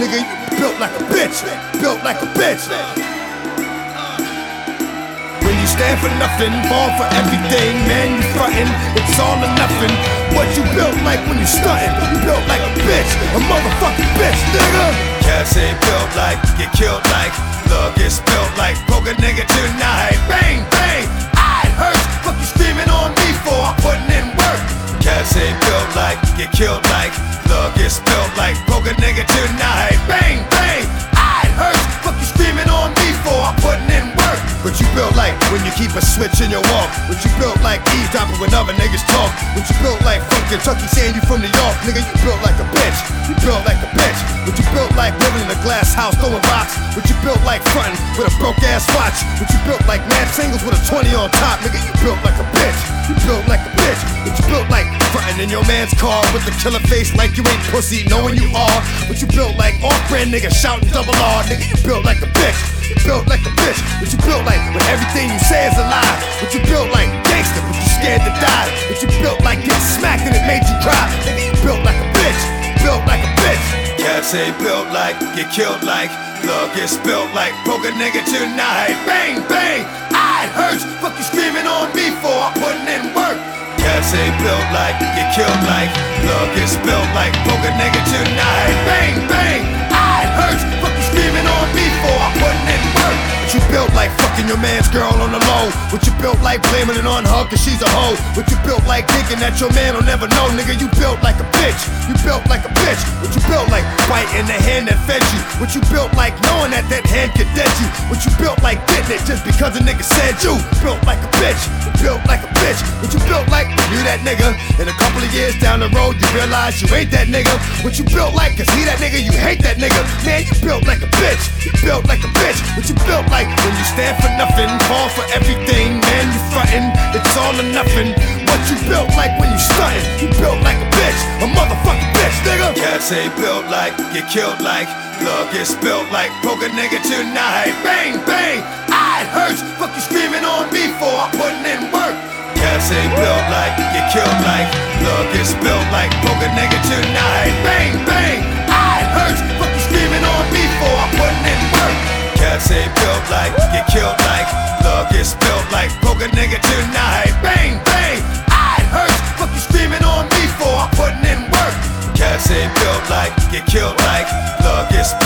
nigga, you built like a bitch. Built like a bitch. When you stand for nothing, fall for everything, man, you frontin', it's all or nothing. What you built like when you stuntin', you built like a bitch, a motherfucking bitch, nigga. Cats ain't built like, get killed like, love gets built like, poke a nigga tonight. Bang, bang, it hurts, fuck you screaming on me for I'm putting in work. Cats ain't built like, get killed like, love gets built like, poke a nigga tonight. Bang, bang, it hurts, fuck you screaming on me for I'm putting in work. What you built like when you keep a switch in your walk. What you built like eavesdropping when other niggas talk. What you built like from Kentucky saying you from New York. Nigga, you built like a bitch. You built like a bitch. What you built like living in a glass house throwing rocks. What you built like frontin' with a broke ass watch. What you built like mad singles with a 20 on top. Nigga, you built like a bitch. You built like a bitch. What you built like frontin' in your man's car with the killer face like you ain't pussy knowing you are. What you built like off-brand nigga shouting double R. Nigga, you built like a bitch. You built like a bitch. What you built like when everything you say is a lie. What you built like gangster, but you scared to die. What you built like getting smacked and it made you cry. Nigga, you built like a bitch. Built like a bitch. Cats ain't built like, get killed like, love gets built like, poke a nigga tonight. Bang, bang, it hurts. Fuck you screaming on me for I'm putting in work. Cats ain't built like, get killed like, love gets built like, poke a nigga tonight. Bang, bang, it hurts. Fuck you screaming on me for I'm putting in work. What you built like fucking your man's girl on the low. What you built like blaming it on her cause she's a hoe. What you built like thinking that your man will never know. Nigga, you built like a bitch. You built like a bitch. What you built like biting the hand that fed you. What you built like knowing that that hand could dead you. What you built like getting it just because a nigga said you. Built like a bitch. You built like a bitch. What you built like you that nigga. In a couple of years down the road you realize you ain't that nigga. What you built like cause he that nigga, you hate that nigga. Man, you built like a bitch. You built like a bitch. What you built like when you stand for nothing, fall for everything, man, you frontin', it's all or nothing. What you built like when you stuntin', you built like a bitch, a motherfucking bitch, nigga. Cats ain't built like, get killed like, love gets built like, poke a nigga tonight. Bang, bang, it hurts, fuck you screaming on me for I'm putting in work. Cats ain't built like, get killed like, love gets built like, poke a nigga tonight. Bang, bang, it hurts, fuck you screaming on me for I'm putting in work. Cats ain't built like, get killed like, love gets built like, poke a nigga tonight. Bang, bang, it hurts, fuck you screaming on me for I'm putting in work. Cats ain't built like, get killed like, love gets